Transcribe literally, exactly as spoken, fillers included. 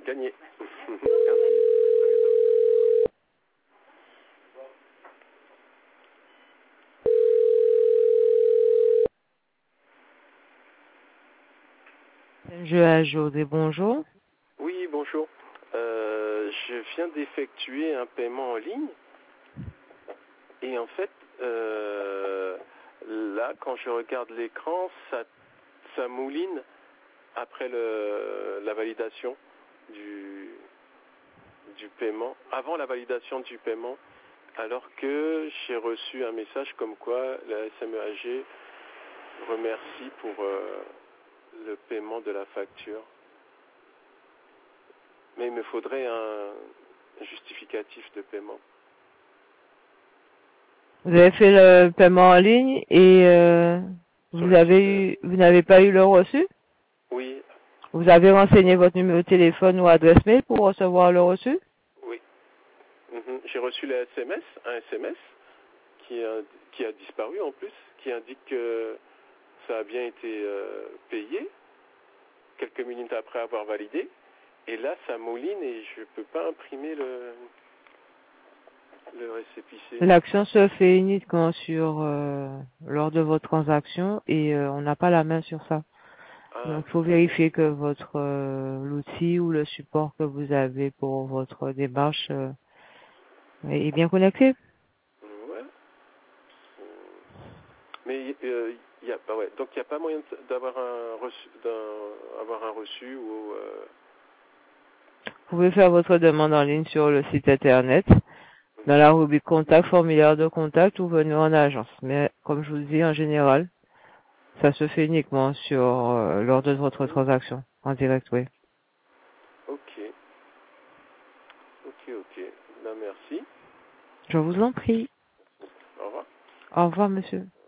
gagné. Je à José, bonjour. Oui, bonjour. Euh, je viens d'effectuer un paiement en ligne. Et en fait, euh, là, quand je regarde l'écran, ça, ça mouline après le, la validation du, du paiement, avant la validation du paiement, alors que j'ai reçu un message comme quoi la S M E A G remercie pour euh, le paiement de la facture. Mais il me faudrait un justificatif de paiement. Vous avez fait le paiement en ligne et euh, Sur vous le site, avez eu, vous n'avez pas eu le reçu? oui, Vous avez renseigné votre numéro de téléphone ou adresse mail pour recevoir le reçu? oui. Mhm. J'ai reçu le S M S, un S M S qui a, qui a disparu en plus, qui indique que ça a bien été euh, payé quelques minutes après avoir validé. Et là, ça mouline et je ne peux pas imprimer le, le récépissé. L'action se fait uniquement sur euh, lors de votre transaction et euh, on n'a pas la main sur ça. Ah, Donc, il faut vérifier que votre euh, l'outil ou le support que vous avez pour votre démarche euh, est bien connecté. ouais. Mais euh, il y a, bah ouais. Donc il n'y a pas moyen de- d'avoir un reçu, d'un, avoir un reçu ou. Euh, Vous pouvez faire votre demande en ligne sur le site internet, dans la rubrique contact, formulaire de contact ou venir en agence. Mais comme je vous dis, en général, ça se fait uniquement sur euh, lors de votre transaction en direct, oui. ok, ok, ok. Ben merci. Je vous en prie. Au revoir. Au revoir, monsieur.